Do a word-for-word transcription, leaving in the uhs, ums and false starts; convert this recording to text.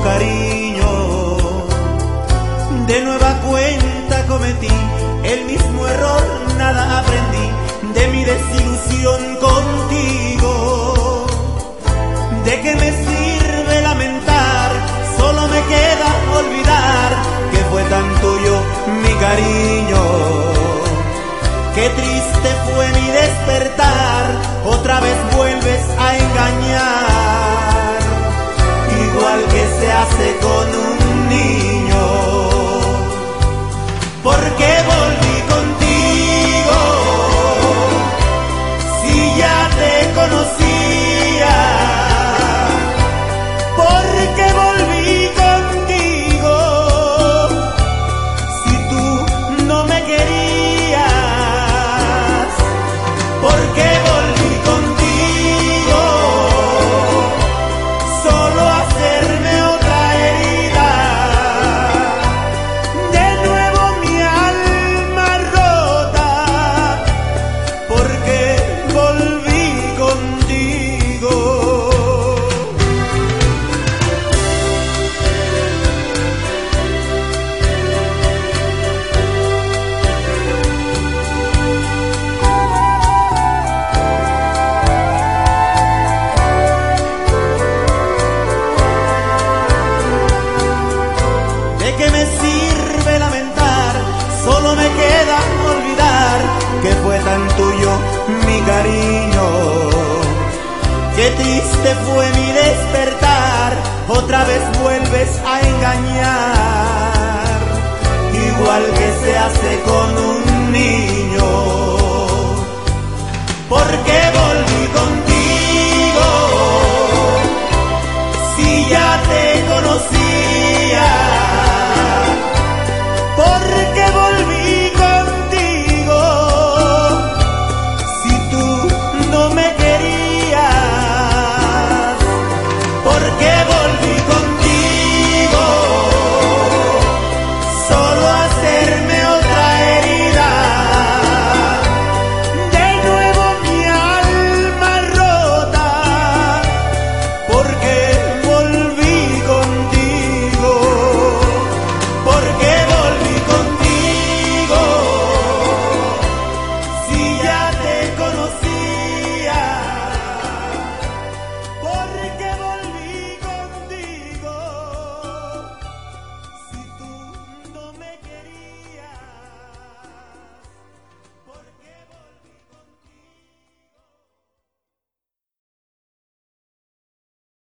cariño. De nueva cuenta cometí el mismo error, nada aprendí de mi desilusión contigo. ¿De qué me sirve lamentar? Solo me queda olvidar que fue tan tuyo mi cariño. Qué triste fue mi despertar, otra vez vuelves a engañar, igual que se hace con un niño. ¿Por qué volví contigo si ya te conocía? ¿Por qué volví contigo si tú no me querías? ¿Por qué volví contigo solo a hacerme otra herida? De nuevo mi alma rota, porque volví contigo. ¿De qué me sirve lamentar? Solo me queda olvidar que fue tan tuyo mi cariño. Qué triste fue mi despertar, otra vez vuelves a engañar, igual que se hace con un niño. ¿Por qué volver?